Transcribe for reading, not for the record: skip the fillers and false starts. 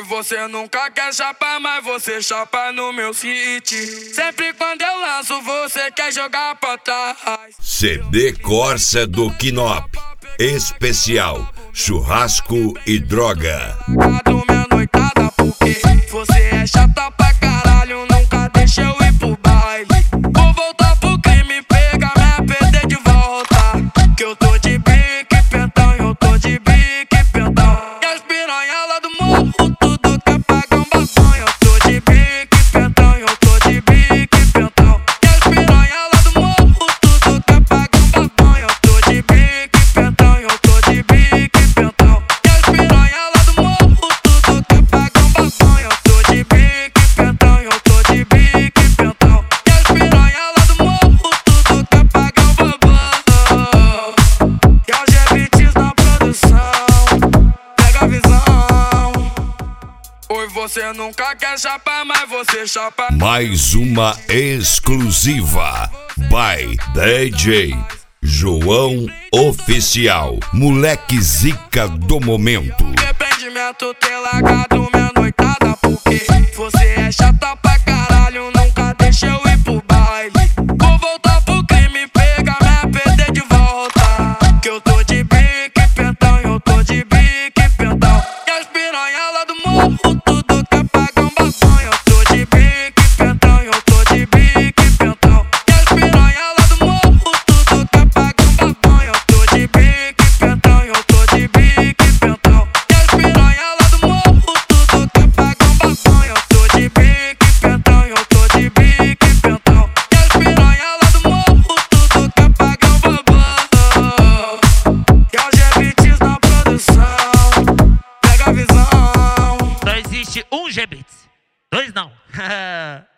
você nunca quer chapar, mas você chapa no meu city. Sempre quando eu lanço, você quer jogar pra trás. CD Corsa do Kinop. Especial churrasco e droga. Minha noitada, porque você é chata pra caralho, nunca deixa eu ir pro baile. Vou voltar pro crime, pegar minha PD de volta. Que eu tô de bique pentão, eu tô de bique pentão. E as piranha lá do morro, tudo quer pagar um babão. Eu tô de bique pentão, eu tô de bique pentão. E as piranha lá do morro, tudo quer pagar um babão. Eu tô de bique pentão, eu tô de bique pentão. E as piranha lá do morro, tudo quer pagar um babão. Eu tô de bique pentão, eu tô de bique pentão. E as piranha lá do morro, tudo quer pagar um babão. E os GBTs na produção, pega a visão. Oi, você nunca quer chapar, mas você chapa. Mais uma exclusiva by DJ João Oficial, moleque zica do momento. Arrependimento ter largado minha noitada, porque você é chata pra caralho, nunca deixa eu ir pro baile. Vou voltar pro crime, pegar minha PD de volta. Que eu tô de bique pentão, eu tô de bique pentão. E as piranha lá do morro, tudo quer pagar um babão. Eu tô de bique pentão, eu tô de bique pentão. E as piranha lá do morro, tudo quer pagar um babão. Eu tô de bique pentão, eu tô de bique pentão. E as piranha lá do morro, tudo quer pagar um babão. Eu tô de bique pentão, eu tô de bique pentão. E as piranha lá do morro, tudo quer pagar um babão. E os GBTs na produção, pega a visão. Só existe um GBT, dois não.